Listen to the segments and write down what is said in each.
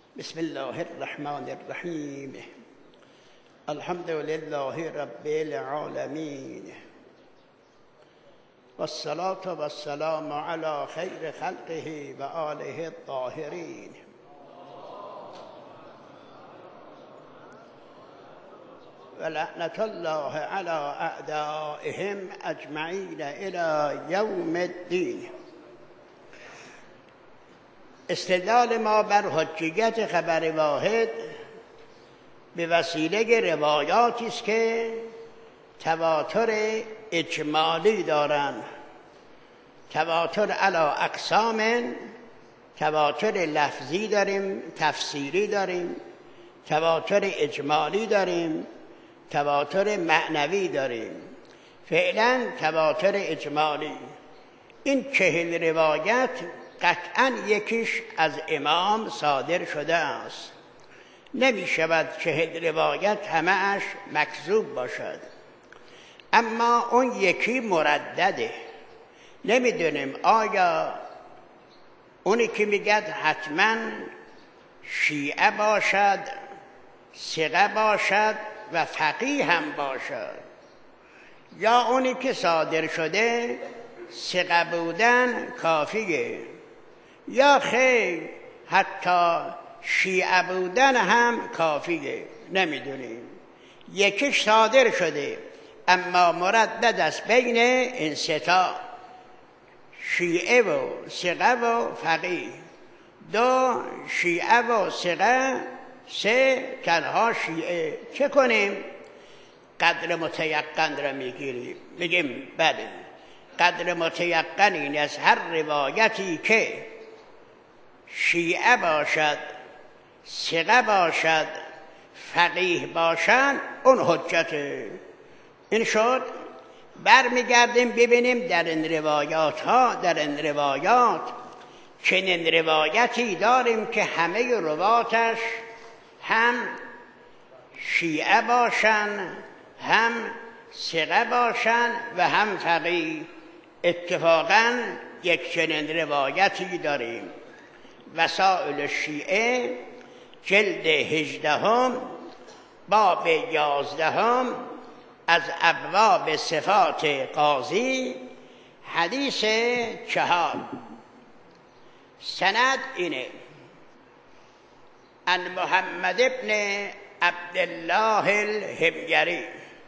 بسم الله الرحمن الرحیم. الحمد لله رب العالمین والصلاة والسلام على خیر خلقه و آله الطاهرین. ولعنة الله على اعدائهم اجمعین الى یوم الدین. استدلال ما بر حجیت خبر واحد به وسیله روایاتی است که تواتر اجمالی دارند. تواتر علی اقسام، تواتر لفظی داریم، تفسیری داریم، تواتر اجمالی داریم، تواتر معنوی داریم. فعلا تواتر اجمالی، این 40 روایت قطعا یکیش از امام صادر شده است. نمی شود 40 روایت همه‌اش مکذوب باشد، اما اون یکی مردده. نمیدونیم آیا اونی که میگد حتما شیعه باشد، ثقه باشد و فقیه هم باشد، یا اونی که صادر شده ثقه بودن کافیه، یا خیر حتی شیعه بودن هم کافیه. نمیدونیم. یکیش صادر شده اما مردد است بین این ستا، شیعه و ثقه و فقیه. 2 شیعه و ثقه، 3 تنها شیعه. چه کنیم؟ قدر متیقن را میگیم بله، قدر متیقن این از هر روایتی که شیعه باشد، ثقه باشد، فقیه باشد، اون حجته. این شد. برمیگردیم ببینیم در این روایات چنین روایتی داریم که همه رواتش هم شیعه باشن، هم ثقه باشن و هم فقیه. اتفاقا یک چنین روایتی داریم. وسائل الشیعه جلد 18 باب 11 از ابواب صفات قاضی، حدیث 4. سند اینه: ان محمد بن عبدالله الحمگری،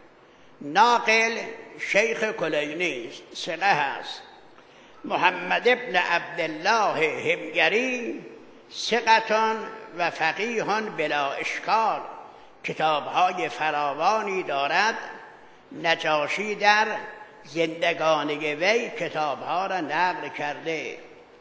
ناقل شیخ کلینی ثقه هست. محمد بن عبدالله حمگری ثقة و فقیه بلا اشکال، کتاب‌های فراوانی دارد. نجاشی در زندگانی وی کتاب‌ها را نقل کرده.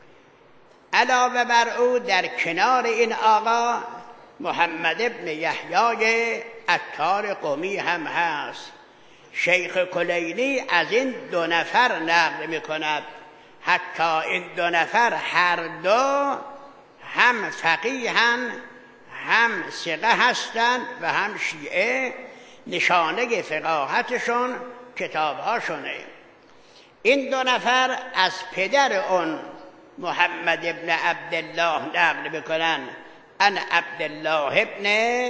علاوه بر او در کنار این آقا محمد بن یحیی عطار قمی هم هست. شیخ کلینی از این 2 نفر نقل می‌کند. حتی این 2 نفر هر دو هم فقیهن، هم ثقه هستند و هم شیعه. نشانه فقاهتشون کتابهاشونه. این 2 نفر از پدر اون محمد ابن عبدالله نقل میکنن. ان عبدالله ابن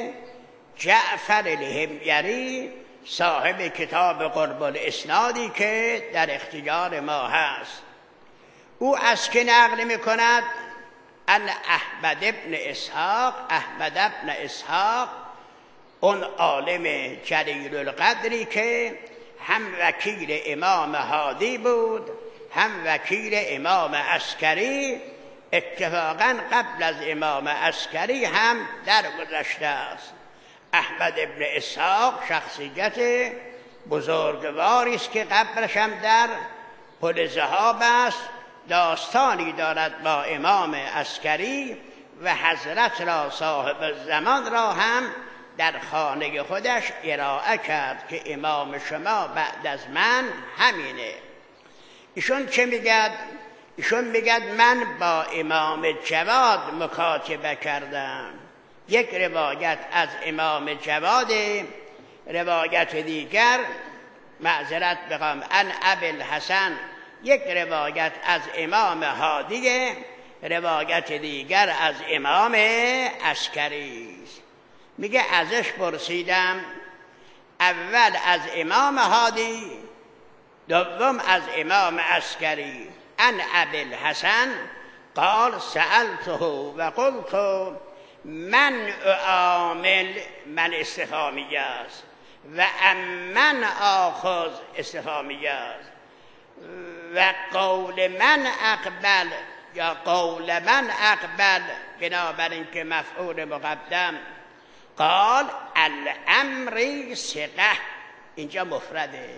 جعفر الحمگری، صاحب کتاب قرب الاسنادی که در اختیار ما هست. او از که نقل میکند؟ ان احمد ابن اسحاق، احمد ابن اسحاق، اون عالم جلیل القدری که هم وکیل امام هادی بود، هم وکیل امام عسکری. اتفاقا قبل از امام عسکری هم درگذشته است. احمد ابن اسحاق شخصیت بزرگواری است که قبلش هم در پل ذهاب است. داستانی دارد با امام عسکری و حضرت را صاحب زمان را هم در خانه خودش ارائه کرد که امام شما بعد از من همینه. ایشون چه میگد؟ ایشون میگد من با امام جواد مکاتبه کردم. یک روایت از امام جواد، روایت دیگر معذرت بخوام ان ابی الحسن، یک روایت از امام هادیه، روایت دیگر از امام عسکری است. میگه ازش پرسیدم، اول از امام هادی، دوم از امام عسکری، ان ابی الحسن قال سألته و قلت من اعامل، من استفهامیه است، و من آخذ استفهامیه است، و قول من اقبل یا قول من اقبل بنابراین که مفعول مقدم. قال الامر ثقه، اینجا مفرده.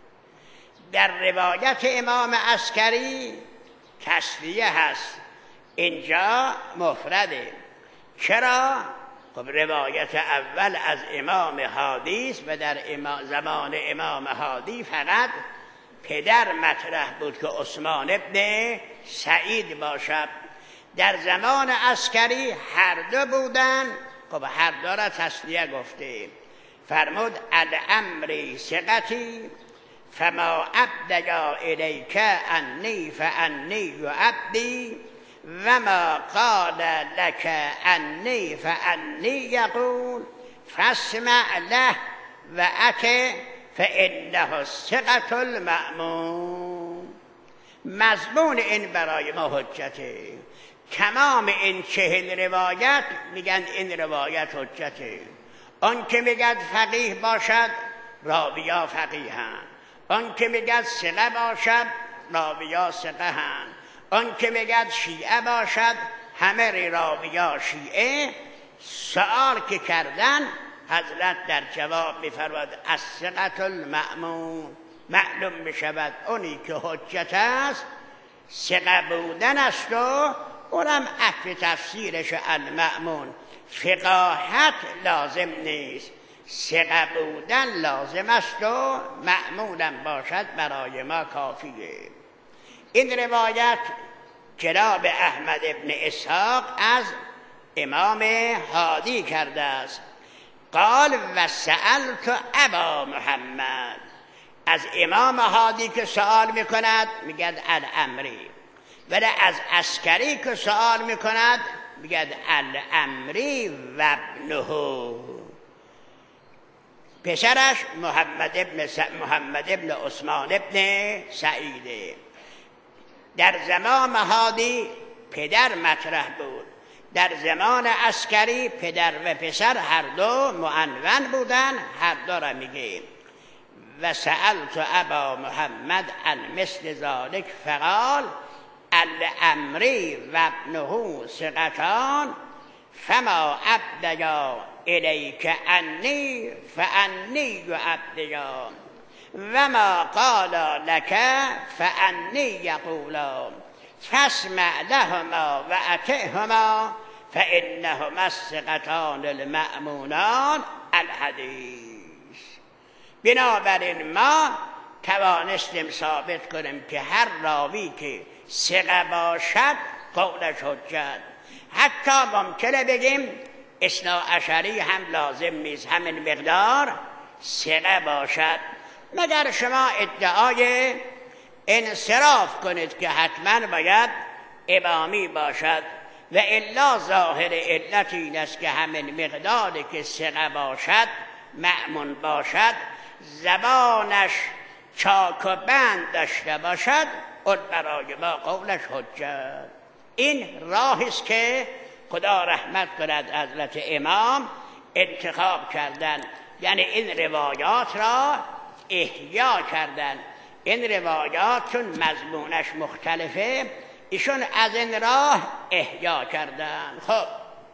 در روایت امام عسکری تسلیه هست، اینجا مفرده. چرا؟ خب روایت اول از امام هادی است و در زمان امام هادی فقط پدر مطرح بود که عثمان ابن سعید باشد. در زمان عسکری هر دو بودن. خب هر دو را تسلیه گفته. فرمود الامر ثقتی فما ابدیا الیک انی فانی عبدی و ما قال لك انی فانی یقول فاسمع له و اته فانه الثقة المأمون. مضمون این برای ما حجته. تمام این 40 روایت میگن این روایت حجته. آن که میگد فقیه باشد راویا فقیه‌اند، آن که میگد ثقه باشد راویا ثقه‌اند، آن که میگد شیعه باشد همه راویا شیعه. سؤال که کردن حضرت در جواب می‌فرماید الثقة المأمون. معلوم می‌شود اونی که حجت است ثقه بودن است و اونم عطف تفسیرش المأمون. فقاهت لازم نیست، ثقه بودن لازم است و مأمونم باشد برای ما کافیه. این روایت جناب احمد ابن اسحاق از امام هادی کرده است. قال و سألت ابا محمد، از امام هادی که سوال میکند میگد الامری، ولی از عسکری که سوال میکند میگد الامری و ابنه. پسرش محمد ابن عثمان ابن سعیده. در زمان هادی پدر مطرح بود، در زمان عسکری پدر و پسر هر دو معنون بودن. هر دو را میگه و سألت ابا محمد عن مثل ذلك فقال الامری و ابنه ثقتان فما ابدیا الیک انی فانی ابدیا و ما قال لك فانی یقولا فاسمع لهما و اطعهما فانهما الثقتان المأمونان الحدیث. بنابراین ما توانستیم ثابت کنیم که هر راوی که ثقه باشد قولش حجت. حتی ممکنه بگیم اثناعشری هم لازم نیست همین مقدار ثقه باشد، مگر شما ادعای انصراف کنید که حتما باید امامی باشد و الا ظاهر علت این است که همین مقداری که ثقه باشد مأمون باشد، زبانش چاک و بند داشته باشد، اون برای ما قولش حجت. این راهی است که خدا رحمت کند حضرت امام انتخاب کردن، یعنی این روایات را احیا کردن. این روایات چون مضمونش مختلفه ایشون از این راه احیا کردن. خب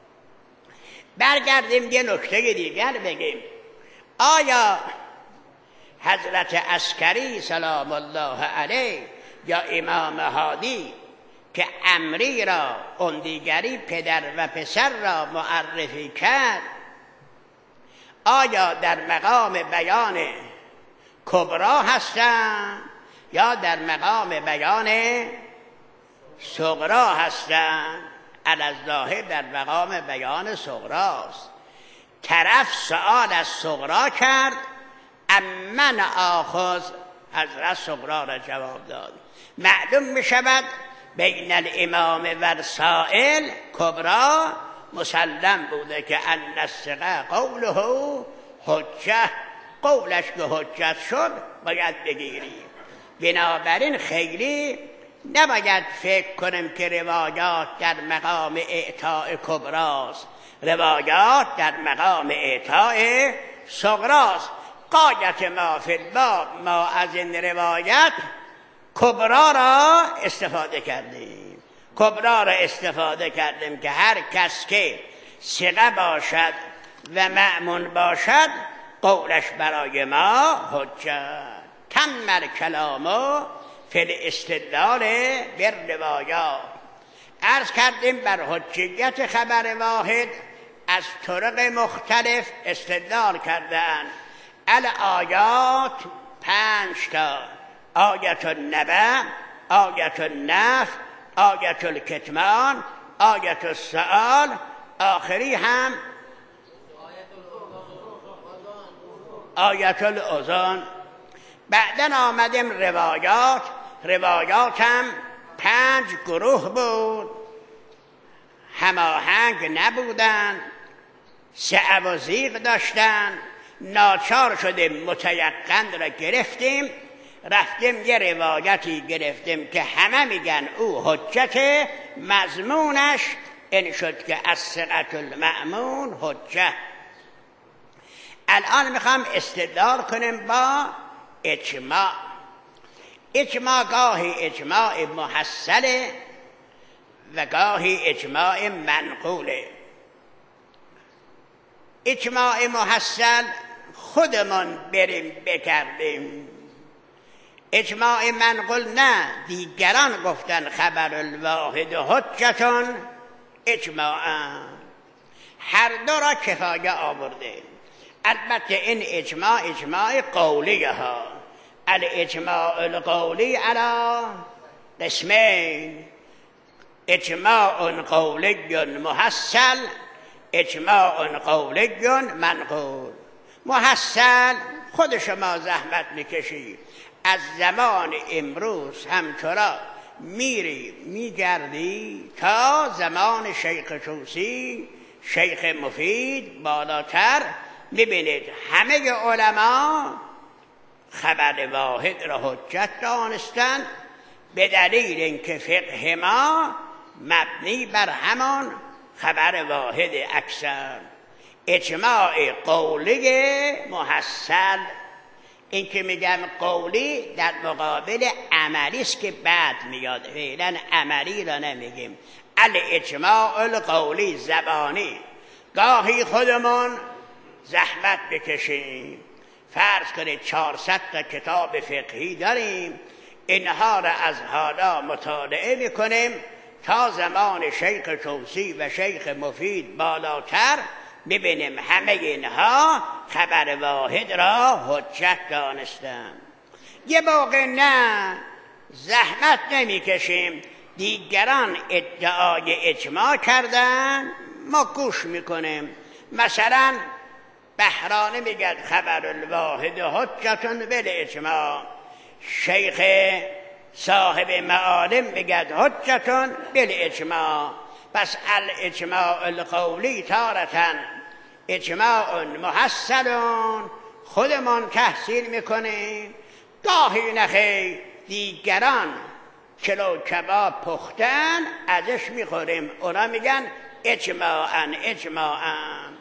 برگردیم یه نکته دیگر بگیم. آیا حضرت عسکری سلام الله علیه یا امام هادی که امری را اون دیگری پدر و پسر را معرفی کرد، آیا در مقام بیان کبرا هستند یا در مقام بیان صغرا هستند؟ الظاهر در مقام بیان صغراست. طرف سؤال از صغرا کرد، امن آخذ، حضرت صغرا را جواب داد. معلوم می شود بین الامام و سائل کبرا مسلم بوده که ان الثقه قوله حجه، قولش که حجت شد باید بگیریم. بنابراین خیلی نباید فکر کنیم که روایات در مقام اعطاء کبراست، روایات در مقام اعطاء صغراست. غایت ما فی الباب ما از این روایت کبرا را استفاده کردیم، کبرا را استفاده کردیم که هر کس که ثقه باشد و مأمون باشد قولش برای ما حجت. تم الکلام فی الاستدلال بالروایات. عرض کردیم بر حجیت خبر واحد از طرق مختلف استدلال کردند. الآیات 5 تا: آیت النبأ، آیت النفی، آیت الکتمان، آیت السؤال، آخری هم آیت الاذن. بعدن آمدیم روایات. روایات هم 5 گروه بود، هماهنگ نبودن، سعی و زیغ داشتن. ناچار شدیم متیقن را گرفتیم، رفتیم یه روایتی گرفتیم که همه میگن او حجت، مضمونش این شد که الثقة المأمون حجه. الان میخوام استدلال کنیم با اجماع. اجماع گاهی اجماع محصله و گاهی اجماع منقوله. اجماع محصل خودمون بریم بکردیم، اجماع منقول نه، دیگران گفتن خبر الواحد حجتون اجماعا. هر دو را کفایه آورده. البته این اجماع اجماع قولیه ها. الاجماع القولی علی قسمین: اجماع قولی محصل، اجماع قولی منقول. محصل خود شما زحمت میکشید، از زمان امروز همچرا میگردی تا زمان شیخ توسی، شیخ مفید، بالاتر میبینید همه علما خبر واحد را حجت دانستند، به دلیل اینکه فقه ما مبنی بر همان خبر واحد اکثر. اجماع قولی محصل، این که میگم قولی در مقابل عملی است که بعد میاد، فعلا عملی را نمیگیم. الاجماع القولی زبانی، گاهی خودمون زحمت بکشیم، فرض کنید 400 تا کتاب فقهی داریم، اینها را از حالا مطالعه میکنیم تا زمان شیخ توسی و شیخ مفید بالاتر، ببینیم همه اینها خبر واحد را حجت دانستن. یه موقع نه، زحمت نمیکشیم، دیگران ادعای اجماع کردن، ما گوش میکنیم. مثلا بهرانی میگه خبر الواحد حجتون بالاجماع، شیخ صاحب معالم میگه حجتون بالاجماع. پس الاجماع القولی تارتن اجماع محصلون، خودمان تحصیل میکنیم، گاهی نخیر دیگران کلو کباب پختن ازش میخوریم، اونا میگن اجماعاً اجماعاً.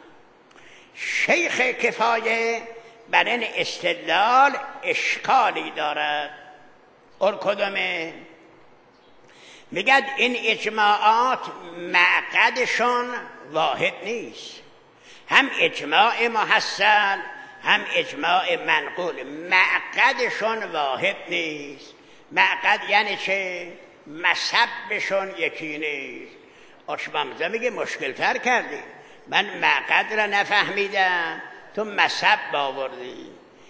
شیخ کفایه بر این استدلال اشکالی دارد. اور کدومه؟ میگد این اجماعات معقدشون واحد نیست، هم اجماع محصل هم اجماع منقول، معقدشون واحد نیست. معقد یعنی چه؟ مصبشون یکی نیست. آشمامزه میگه مشکل تر کردی، من معقد را نفهمیدم، تو مصب آوردی.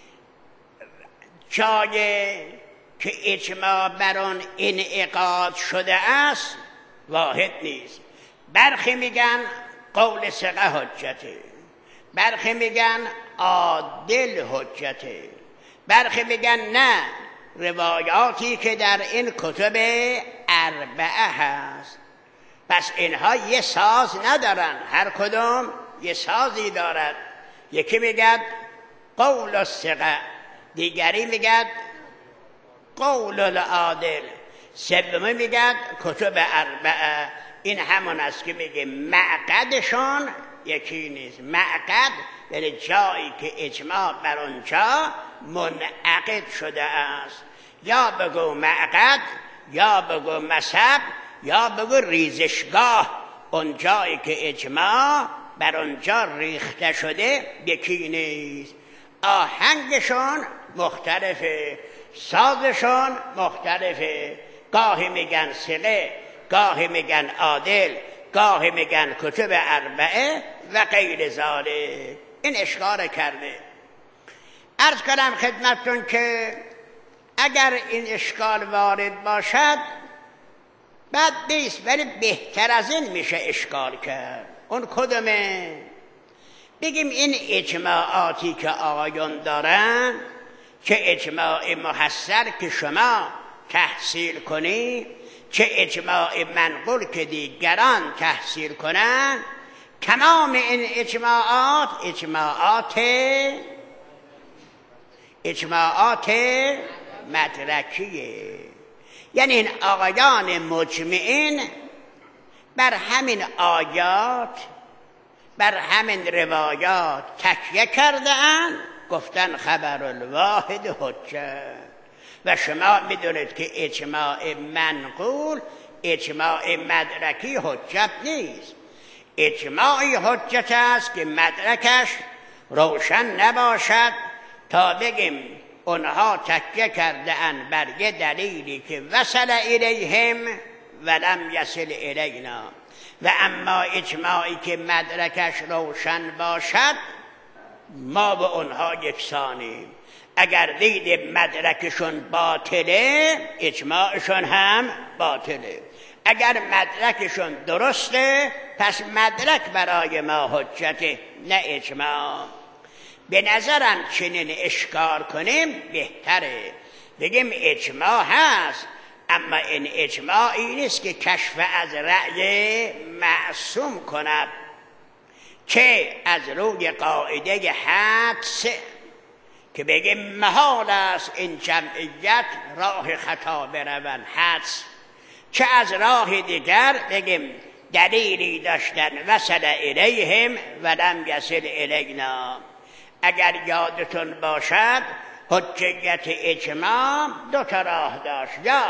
جای که اجماع بر آن انعقاد شده است واحد نیست. برخی میگن قول ثقه حجته، برخی میگن عادل حجته، برخی میگن نه، روایاتی که در این کتب اربعه هست. پس اینها یه ساز ندارن، هر کدوم یه سازی دارد. یکی میگد قول الثقه، دیگری میگد قول العادل، سومی میگد کتب اربعه. این همون است که میگه معقدشون یکی نیست. معقد یعنی جایی که اجماع بر اونجا منعقد شده است. یا بگو معقد، یا بگو مذهب، یا بگو ریزشگاه. اون جایی که اجماع بر اونجا ریخته شده یکی نیست. آهنگشون مختلفه، سازشون مختلفه. گاهی میگن ثقه، گاهی میگن عادل، گاهی میگن کتب اربعه و غیر ذالک. این اشکال کرده. عرض کنم خدمتتون که اگر این اشکال وارد باشد بد نیست، ولی بهتر از این میشه اشکال کرد. اون کدومه؟ بگیم این اجماعاتی که آقایون دارن، که اجماع محصر که شما تحصیل کنی، که اجماع منقول که دیگران تحصیل کنن، تمام این اجماعات مدرکیه. یعنی این آقایان مجمعین بر همین آیات، بر همین روایات تکیه کردن، گفتن خبر الواحد حجه. و شما میدونید که اجماع منقول، اجماع مدرکی حجت نیست. اجماعی حجت است که مدرکش روشن نباشد تا بگیم اونها تکیه کرده اند بر یه دلیلی که وصل الیهم ولم یصل الینا. و اما اجماعی که مدرکش روشن باشد ما به اونها یکسانیم. اگر دید مدرکشون باطله، اجماعشون هم باطله. اگر مدرکشون درسته، پس مدرک برای ما حجته، نه اجماع. به نظرم چنین اشکال کنیم بهتره. بگیم اجماع هست، اما این اجماعی نیست که کشف از رأی معصوم کند، که از روی قاعده حدس که بگیم محال است این جمعیت راه خطا بروند، حدس. که از راه دیگر بگیم دلیلی داشتن وصل الیهم ولم یصل الینا. اگر یادتون باشد حجیت اجماع دو تا راه داشت، یا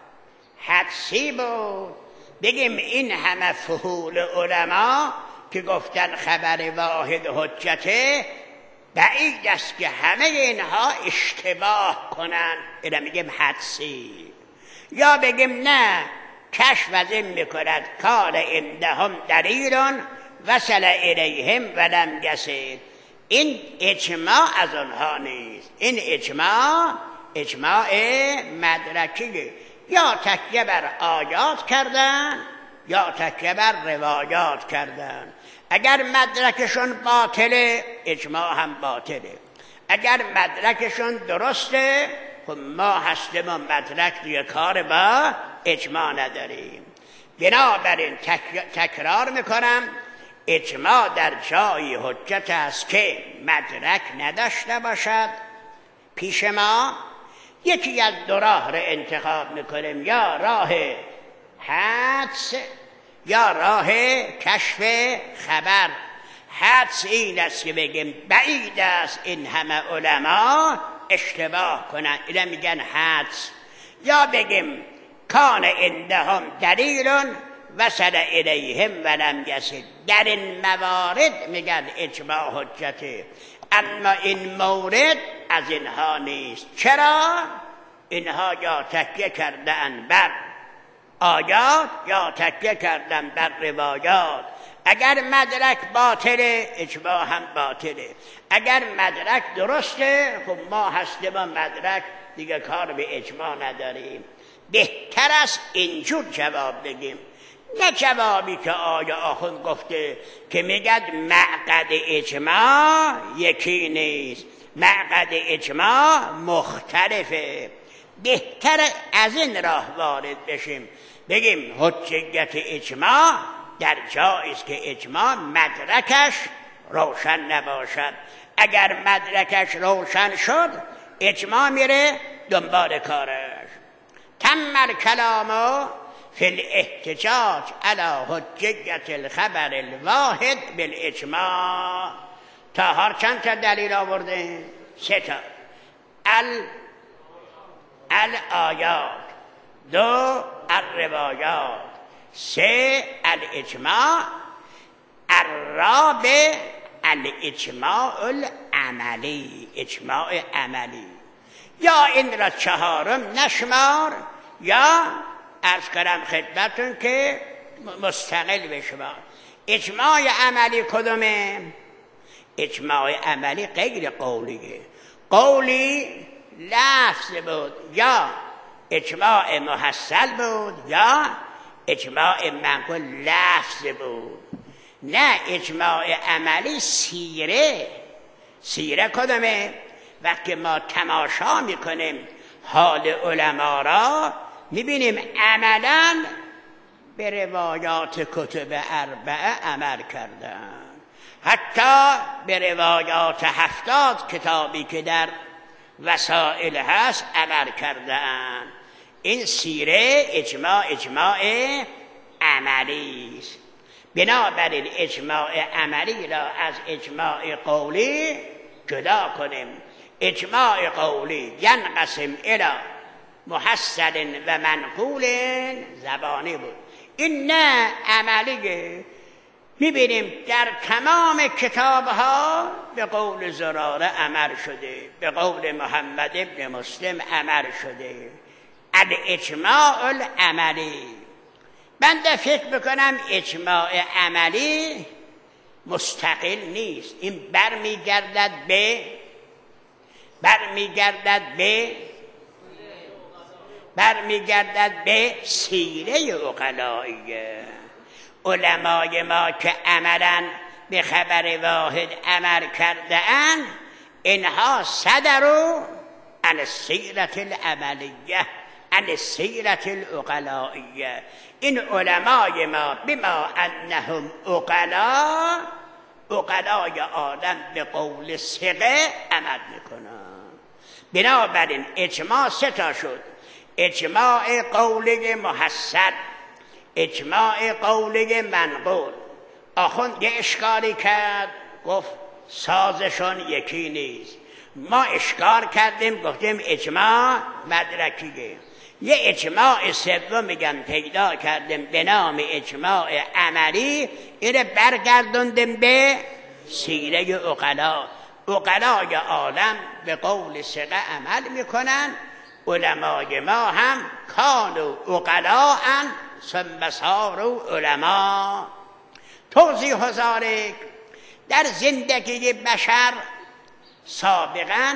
حدسی بود، بگیم این همه فحول علما که گفتن خبر واحد حجته، بعید است که همه اینها اشتباه کنن، اینا میگیم حدسی. یا بگیم نه، کشف از این میکند کار عندهم دلیل وصل الیهم ولم یصل. این اجماع از آنها نیست، این اجماع مدرکیه. یا تکیه بر آیات کردن یا تکیه بر روایات کردن. اگر مدرکشون باطله، اجماع هم باطله. اگر مدرکشون درسته، خب ما هستیم و مدرک دیگه کار با اجماع نداریم. بنابراین تکرار میکنم، اجماع در جای حجت است که مدرک نداشته باشد. پیش ما یکی از دو راه را انتخاب میکنیم، یا راه حدس یا راه کشف خبر. حدس این است که بگیم بعید است این همه علما اشتباه کنند، اینا میگن حدس. یا بگیم کان عندهم دلیل وصل الیهم ولم یصل. در این موارد میگن اجماع حجته، اما این مورد از اینها نیست. چرا؟ اینها یا تکیه کردن بر آیات یا تکیه کردن بر روایات. اگر مدرک باطله، اجماع هم باطله. اگر مدرک درسته، خب ما هستیم و مدرک دیگه کار به اجماع نداریم. بهتر است اینجور جواب بگیم، نه جوابی که آیا آخوند گفته که میگد معقد اجماع یکی نیست، معقد اجماع مختلفه. بهتر از این راه وارد بشیم، بگیم حجیت اجماع در جایی است که اجماع مدرکش روشن نباشد. اگر مدرکش روشن شد اجماع میره دنبال کارش. تم الکلام فی الاحتجاج علی حجیت الخبر الواحد بالاجماع. طاهر چند تا دلیل آورده؟ 3 تا. الآیات، 2 الروایات، 3 الاجماع، الرابع الاجماع العملی، اجماع عملی. یا این را 4م نشمار یا عرض کردم خدمتون که مستقل بشمار. اجماع عملی کدومه؟ اجماع عملی غیر قولیه. قولی لفظ بود یا اجماع محصل بود یا اجماع منقول لفظ بود. نه، اجماع عملی سیره کدومه؟ وقتی ما تماشا میکنیم حال علما را میبینیم عملا به روایات کتب 4 عمل کردن، حتی به روایات 70 کتابی که در وسائل هست عمل کردن. این سیره اجماع عملی است. بنابراین اجماع عملی را از اجماع قولی جدا کنیم. اجماع قولی ینقسم الی محصل و منقول زبانی بود. این نه عملیه. میبینیم در تمام کتابها به قول زراره عمل شده، به قول محمد ابن مسلم عمل شده. الاجماع العملی. بنده فکر بکنم اجماع عملی مستقل نیست. این برمیگردد به سیره عقلائیه. علمای ما که عملا به خبر واحد عمل کرده اند، اینها صدروا عن السیرة العملیه، عن السیرة العقلائیه. این علمای ما بما انهم عقلای آدم به قول ثقه عمل میکنن. بنابراین اجماع 3 تا شد: اجماع قولی محصل، اجماع قولی منقول. آخوند یه اشکالی کرد، گفت سازشون یکی نیست. ما اشکال کردیم گفتیم اجماع مدرکیه. یه اجماع 3 میگن پیدا کردیم به نام اجماع عملی. اینه برگردوندیم به سیره عقلا. عقلای عالم به قول ثقه عمل میکنن. علمای ما هم کانوا عقلاء ثم صاروا علما. توضیح ذلک: در زندگی بشر سابقا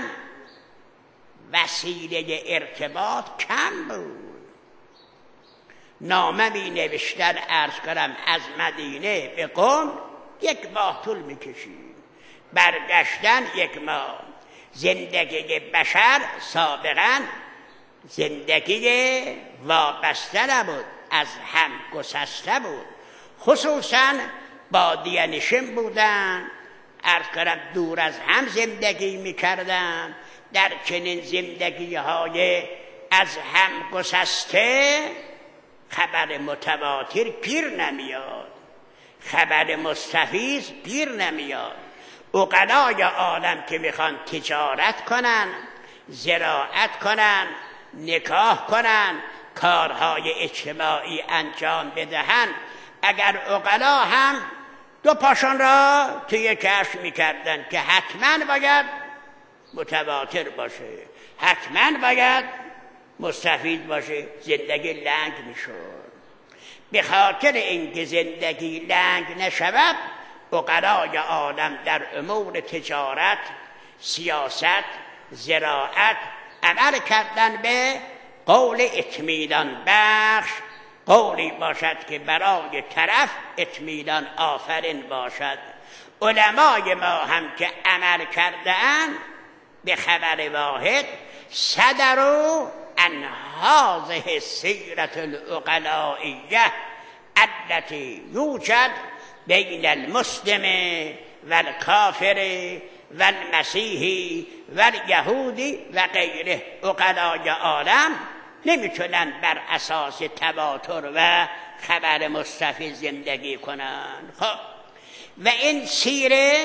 وسیله ارتباط کم بود. نامه می نوشتن، عرض کنم از مدینه به قم 1 ماه طول می کشید، برگشتن 1 ماه. زندگی بشر سابقا زندگی وابسته نبود، از هم گسسته بود. خصوصا بادیه نشین بودن، عرض کنم دور از هم زندگی میکردن. در چنین زندگی های از هم گسسته خبر متواتر گیر نمیاد، خبر مستفیض گیر نمیاد. عقلای عالم که میخوان تجارت کنن، زراعت کنن، نکاح کنن، کارهای اجتماعی انجام بدهن، اگر عقلا هم 2 پاشان را توی کشف میکردن که حتما باید متواتر باشه، حتما باید مستفید باشه، زندگی لنگ میشد. به خاطر اینکه زندگی لنگ نشود، عقلای عالم در امور تجارت، سیاست، زراعت عمل کردن به قول اطمینان بخش، قولی باشد که برای طرف اطمینان آفرین باشد. علمای ما هم که عمل کردن به خبر واحد صدروا عن هذه السيرة العقلائية التي يوجد بين المسلم والكافر والمسیحی والیهودی و غیره. عقلای عالم نمیتونن بر اساس تواتر و خبر مستفیض زندگی کنن. خب و این سیره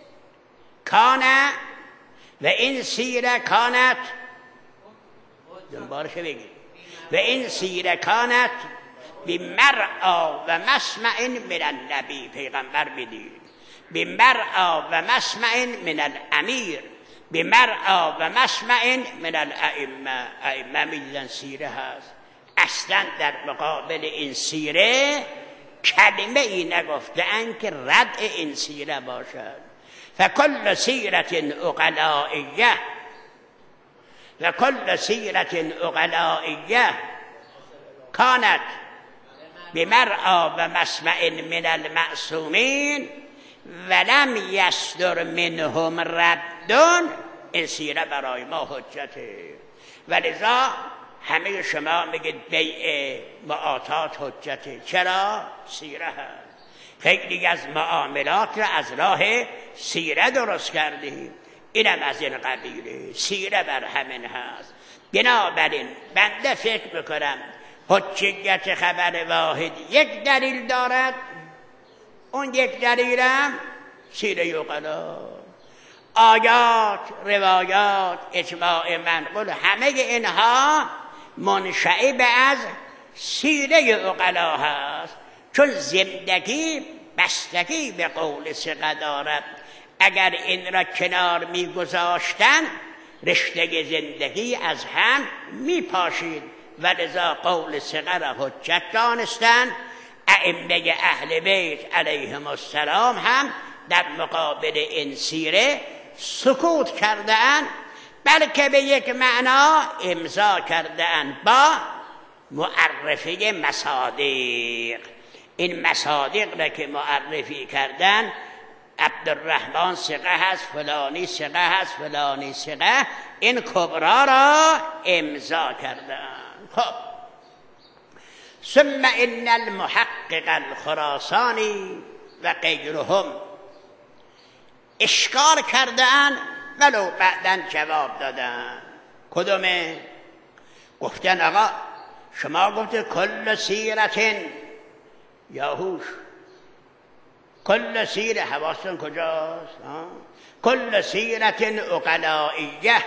کانت دنبالش بگید و این سیره کانت بمرعا و مسمع من النبی، پیغمبر بدید، بمرعا و مسمع من الامیر، بمرعا و مسمع من الائمه. ائمه میدیدن سیره هست. اصلا در مقابل این سیره کلمه ای نگفتند که رد این سیره باشد. فکل سیرت عقلائیه و کل سیرت عقلائیه کانت بمرعا و مسمع من المعصومین ولم یصدر منهم رد. این سیره برای ما حجته. ولذا همه شما میگید بیع معاطات حجته. چرا؟ سیره هست. خیلی از معاملات را از راه سیره درست کردیم. اینم از این قبیله. سیره بر همین هست. بنابراین بنده فکر میکنم حجیت خبر واحد یک دلیل دارد، اون یک دلیلم سیره عقلا. آیات، روایات، اجماع منقول، همه اینها منشعب از سیره عقلا هست. چون زندگی بستگی به قول ثقه دارد. اگر این را کنار میگذاشتن رشته زندگی از هم میپاشید و لذا قول ثقه را حجت دانستن. ائمه اهل بیت علیهم السلام هم در مقابل این سیره سکوت کرده‌اند، بلکه به یک معنا امضا کرده‌اند با معرفی مصادیق. این مصادیق را که معرفی کردن، عبدالرحمن ثقه هست، فلانی ثقه هست، فلانی ثقه، این کبرا را امضا کردن. خب ثم ان المحقق الخراسانی و غیرهم اشکال کردن ولو بعدن جواب دادن. کدومه؟ گفتن آقا شما گفته کل سیرتن یاهوش، کل سیره حواستون کجاست؟ کل سیرت عقلائیه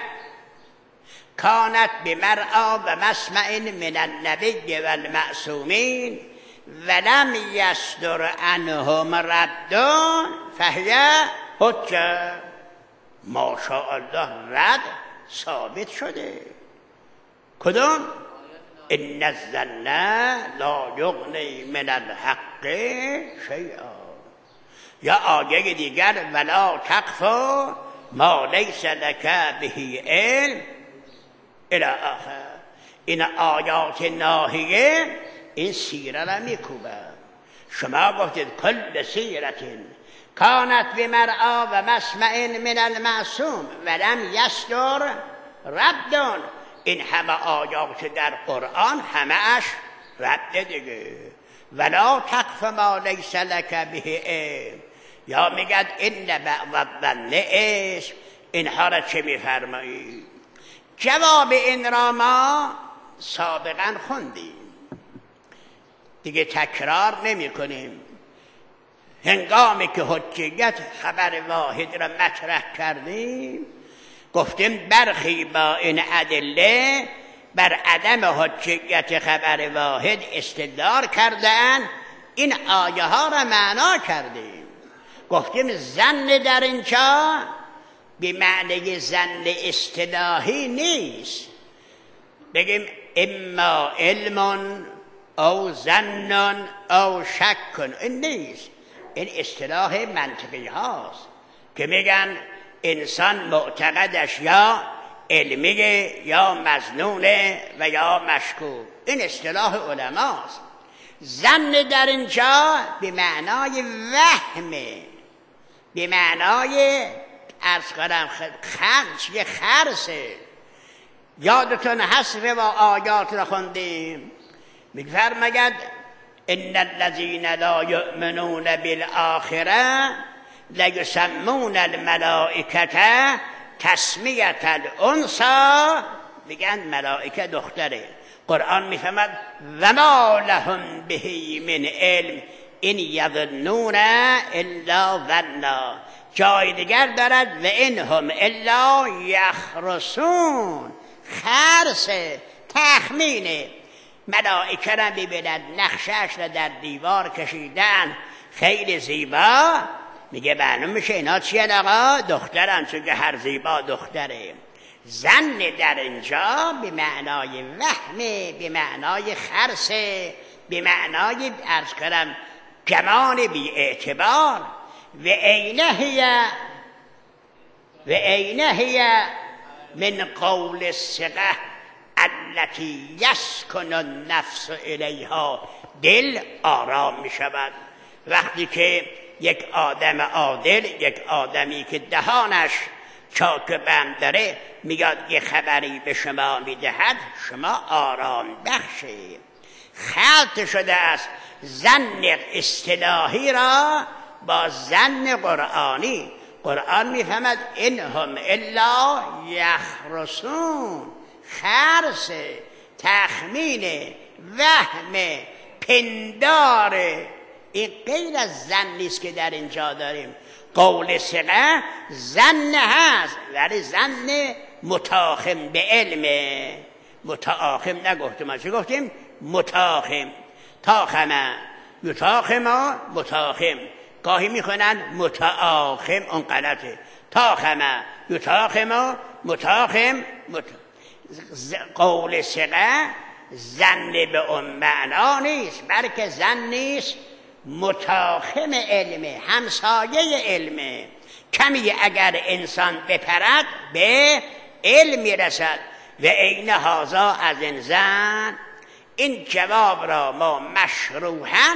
کانت بمرعا و مسمع من النبی و المعصومین ولم یصدر عنهم رد فهی حجه. ماشاءالله رد ثابت شده. کدوم؟ ان الظن لا یغنی من الحق شیئا. یا آیه دیگر ولا تقف ما لیس لک به علم الی آخر. این آیات ناهیه این سیره را میکوبند. شما گفتید کل سیرت کانت بمرعا و مسمع من المعصوم ولم یصدر رد. این همه آیات در قرآن همه اش رد دیگه. ولا تقف ما لیس لک به علم. یا میگد این بعض الظن اسم. اینها را چه میفرمایید؟ جواب این را ما سابقا خوندیم دیگه، تکرار نمی کنیم. هنگامی که حجیت خبر واحد را مطرح کردیم گفتیم برخی با این ادله بر عدم حجیت خبر واحد استدلال کردن. این آیه ها را معنا کردیم. گفتیم ظن در اینجا به معنی ظن اصطلاحی نیست، بگیم اما علم او ظن او شک، این نیست. این اصطلاح منطقی هاست که میگن انسان معتقدش یا علمیه یا مظنونه و یا مشکوک. این اصطلاح علماست. ظن در اینجا به معنای وهمه، به معنای ارز کنم خرسه. یادتون هست و آیات را خوندیم میفرماید ان الذين لا يؤمنون بالآخره لیسمون الملائکه تسمیه الانثی، میگن ملائکه دختره. قرآن میفهمد و ما لهم به من علم این یظنون الا ظنا. جای دیگر دارد و این هم الا یخرصون، خرس تخمینه. ملائکه را ببیند نقشش را در دیوار کشیدن خیلی زیبا، میگه معلوم میشه اینا چیه آقا؟ دخترن، چون که هر زیبا دختره. زن در اینجا به معنای وهمه، به معنای خرسه، به معنای عرض کردم گمان بی اعتبار. و اینه هی من قول الثقه التي یسکن النفس الیها، دل آرام می شود وقتی که یک آدم عادل، یک آدمی که دهانش چاک بند داره میاد یه خبری به شما میدهد، شما آرام بخشه. خلط شده است ظن اصطلاحی را با ظن قرآنی. قرآن میفهمد این هم الا یخرصون، خرس، تخمین، وهم، پندار. این غیر از زن نیست که در اینجا داریم. قول ثقه زن هست ولی زن متاخم به علمه. متآخم نگفتیم، ما چه گفتیم؟ متاخم. تاخمه یتاخم متاخم، گاهی میخونن متآخم، اون غلطه. تاخمه یتاخم متاخم. قول ثقه زن به اون معنا نیست، بلکه زن نیست متاخم علمه، همسایه علمه. کمی اگر انسان بپرد به علم میرسد. و این هذا از این زن. این جواب را ما مشروحاً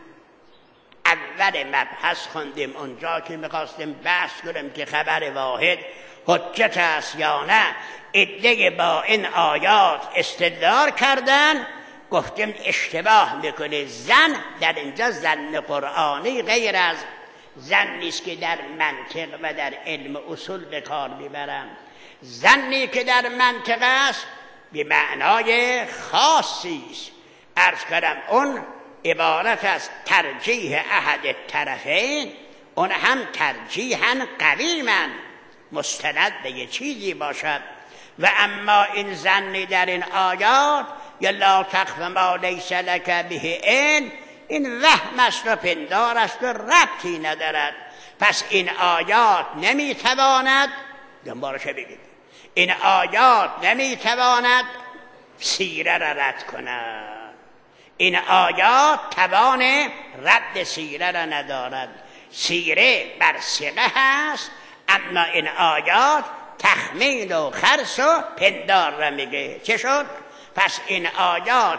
اول مبحث خوندیم، اونجا که میخواستیم بحث کنیم که خبر واحد حجت است یا نه. عده با این آیات استدلال کردن، گفتیم اشتباه میکنه. زن در اینجا زن قرآنی غیر از زن نیست که در منطق و در علم اصول به کار میبرم. زنی که در منطق است به معنای خاصی است. عرض کردم اون عبارت از ترجیح احد طرفین، اون هم ترجیحاً قویماً مستند به یه چیزی باشد. و اما این زنی در این آیات یا لا تخف ما لیس لک به علم، این وهم است و پندار است و ربطی ندارد. پس این آیات نمیتواند، دنبالش بگید، این آیات نمیتواند سیره را رد کند. این آیات توان رد سیره را ندارد. سیره بر ثقه هست، اما این آیات تخمین و خرس و پندار را میگه. چه شد؟ پس این آیات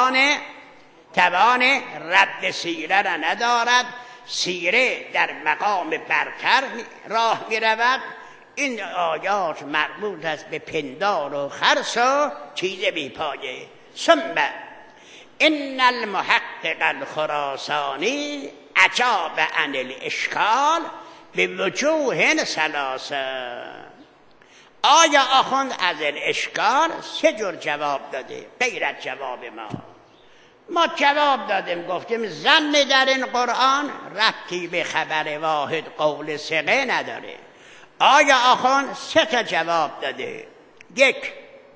توان رد سیره را ندارد. سیره در مقام برتر راه میرود. این آیات مربوط است به پندار و خرس و چیز بی پایه. ثم ان المحقق الخراسانی اجاب عن الاشکال به وجوه ثلاثه. آیا آخوند از این اشکال سه جور جواب داده غیر از جواب ما جواب دادیم، گفتیم زن در این قرآن ربطی به خبر واحد قول ثقه نداره. آیا آخوند سه تا جواب داده. یک،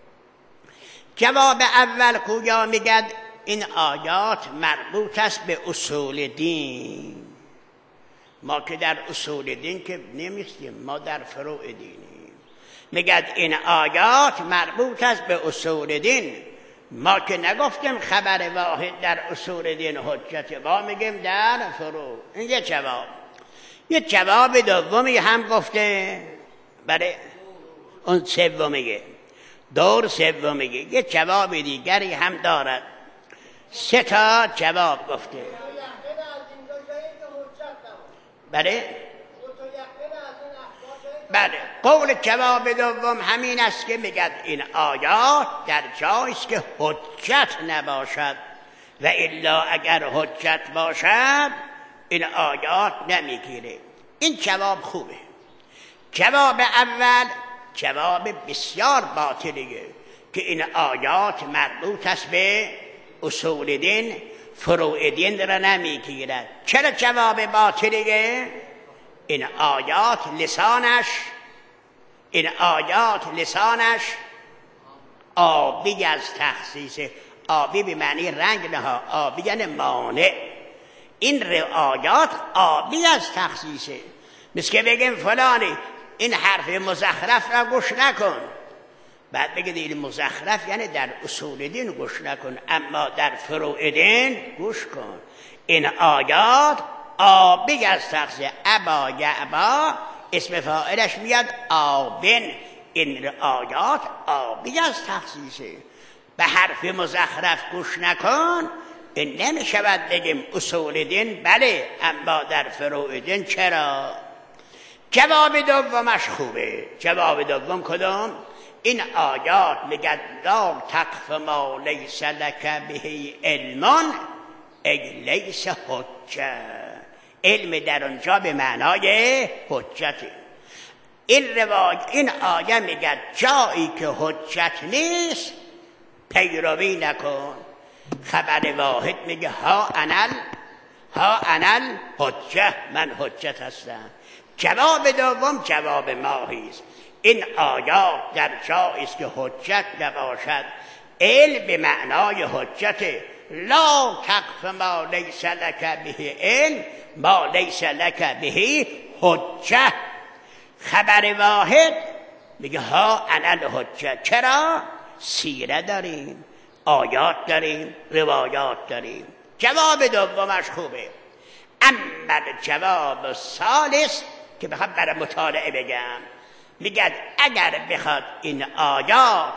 جواب اول گویا میگد این آیات مربوط است به اصول دین. ما که در اصول دین که نمیستیم، ما در فروع دینیم. میگد این آیات مربوط است به اصول دین. ما که نگفتیم خبر واحد در اصول دین حجت، ما میگیم در فروع. این یه جواب. یه جواب دومی هم گفته، برای اون سومیه، دور سومیه. یه جواب دیگری هم دارد. سه تا جواب گفته. بله قول جواب دوم همین است که میگد این آیات در جایی است که حجت نباشد و الا اگر حجت باشد این آیات نمیگیره. این جواب خوبه. جواب اول جواب بسیار باطلیه که این آیات مربوط است به اصول دین، فروع دین را نمیگیرد. چرا جواب باطلیه؟ این آیات لسانش آبی از تخصیصه. آبی به معنی رنگ نه، آبی یعنی مانع. این آیات آبی از تخصیصه. مثل که بگیم فلانی این حرف مزخرف را گوش نکن، بعد بگید این مزخرف یعنی در اصول دین گوش نکن، اما در فروع دین گوش کن. این آیات آبی از تخصیصه. ابا یعبا اسم فاعلش میاد آبن. این آیات آبی از تخصیصه. به حرف مزخرف گوش نکن این نمیشود بگیم اصول دین بله، اما در فروع دین چرا؟ جواب دومش خوبه. جواب دوم کدوم؟ این آیات میگه لا تقف ما لیس لک به علم ای لیس حجه. علم در اونجا به معنای حجته. این آیه میگه جایی که حجت نیست پیروی نکن. خبر واحد میگه ها انل حجه، من حجت هستم. جواب دوم جواب ماهیست. این آیات در جایی است که حجت نباشد، علم به معنای حجت. لا تقف ما لیس لک به علم ما لیس لک به حجه. خبر واحد میگه ها انل حجه. چرا؟ سیره داریم، آیات داریم، روایات داریم. جواب دومش خوبه. اما جواب ثالث که بخواد برای مطالعه بگم، میگه اگر بخواد این آیات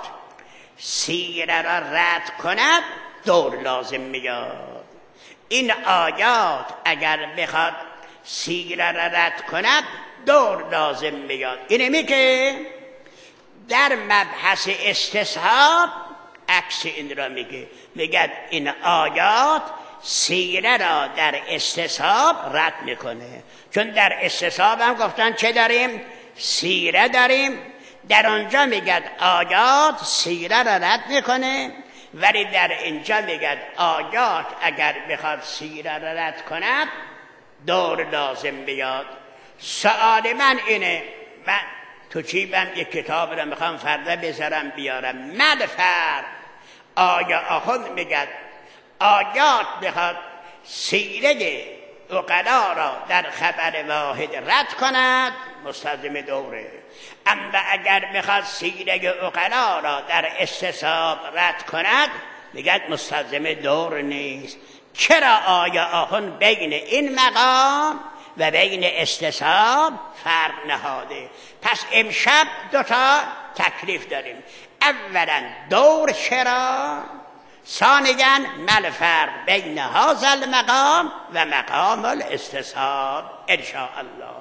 سیره را رد کند دور لازم میاد. این آیات اگر بخواد سیره را رد کند دور لازم میاد. اینه میگه در مبحث استصحاب عکس این را میگه این آیات سیره را در استصحاب رد میکنه. چون در استصحاب هم گفتن چه داریم؟ سیره داریم. در آنجا میگه آیات سیره را رد میکنه، ولی در اینجا میگه آیات اگر بخواد سیره را رد کند دور لازم بیاد. سوال من اینه، من تو جیبم یک کتاب را میخوام فردا بذارم بیارم، من فرد آیا آخوند میگه آیات بخواد سیره عقلا را در خبر واحد رد کند مستلزم دوره، اما اگر بخواد سیره عقلا را در استصحاب رد کند میگه مستلزم دور نیست. چرا آیا آخوند بین این مقام و بین استصحاب فرق نهاده؟ پس امشب دوتا تکلیف داریم. اولا دور چرا؟ ثانیاً ما الفرق بین هذا المقام و مقام الاستصحاب ان شاء الله.